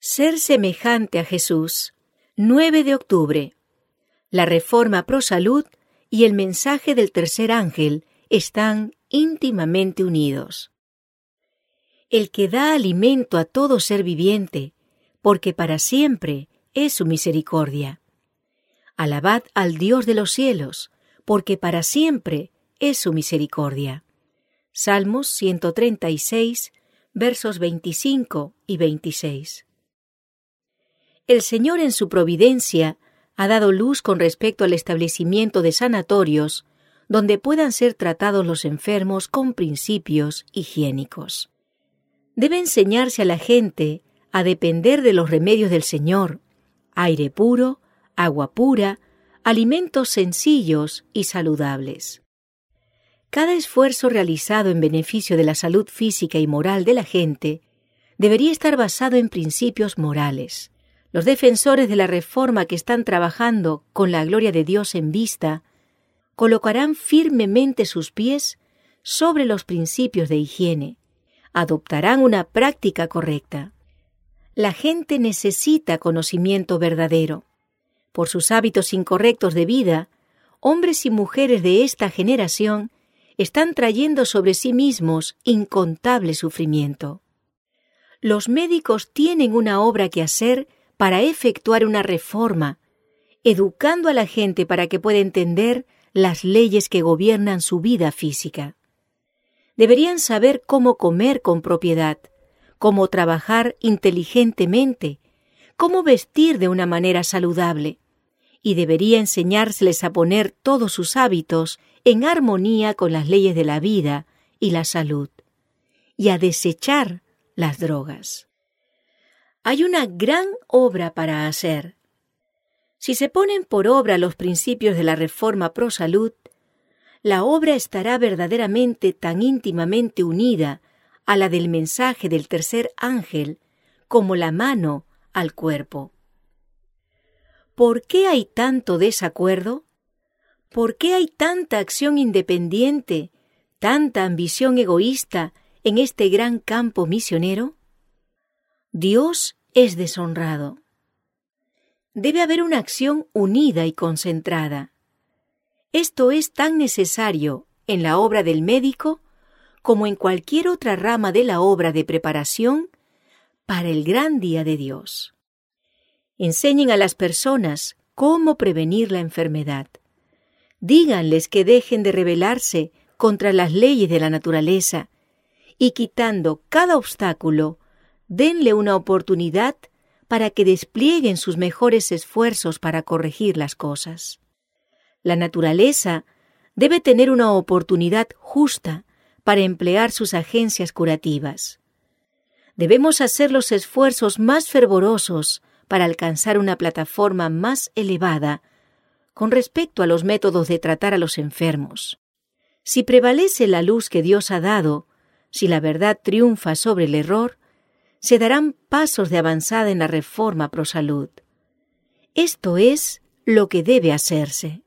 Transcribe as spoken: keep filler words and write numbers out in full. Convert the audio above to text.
Ser semejante a Jesús. nueve de octubre. La Reforma Pro Salud y el mensaje del tercer ángel están íntimamente unidos. El que da alimento a todo ser viviente, porque para siempre es su misericordia. Alabad al Dios de los cielos, porque para siempre es su misericordia. Salmos ciento treinta y seis, versos veinticinco y veintiséis. El Señor en su providencia ha dado luz con respecto al establecimiento de sanatorios donde puedan ser tratados los enfermos con principios higiénicos. Debe enseñarse a la gente a depender de los remedios del Señor, aire puro, agua pura, alimentos sencillos y saludables. Cada esfuerzo realizado en beneficio de la salud física y moral de la gente debería estar basado en principios morales. Los defensores de la Reforma que están trabajando con la gloria de Dios en vista colocarán firmemente sus pies sobre los principios de higiene. Adoptarán una práctica correcta. La gente necesita conocimiento verdadero. Por sus hábitos incorrectos de vida, hombres y mujeres de esta generación están trayendo sobre sí mismos incontable sufrimiento. Los médicos tienen una obra que hacer para efectuar una reforma, educando a la gente para que pueda entender las leyes que gobiernan su vida física. Deberían saber cómo comer con propiedad, cómo trabajar inteligentemente, cómo vestir de una manera saludable, y debería enseñárseles a poner todos sus hábitos en armonía con las leyes de la vida y la salud, y a desechar las drogas. Hay una gran obra para hacer. Si se ponen por obra los principios de la Reforma Pro Salud, la obra estará verdaderamente tan íntimamente unida a la del mensaje del tercer ángel como la mano al cuerpo. ¿Por qué hay tanto desacuerdo? ¿Por qué hay tanta acción independiente, tanta ambición egoísta en este gran campo misionero? Dios es deshonrado. Debe haber una acción unida y concentrada. Esto es tan necesario en la obra del médico como en cualquier otra rama de la obra de preparación para el gran día de Dios. Enseñen a las personas cómo prevenir la enfermedad. Díganles que dejen de rebelarse contra las leyes de la naturaleza y quitando cada obstáculo, denle una oportunidad para que desplieguen sus mejores esfuerzos para corregir las cosas. La naturaleza debe tener una oportunidad justa para emplear sus agencias curativas. Debemos hacer los esfuerzos más fervorosos para alcanzar una plataforma más elevada con respecto a los métodos de tratar a los enfermos. Si prevalece la luz que Dios ha dado, si la verdad triunfa sobre el error, se darán pasos de avanzada en la Reforma Pro Salud. Esto es lo que debe hacerse.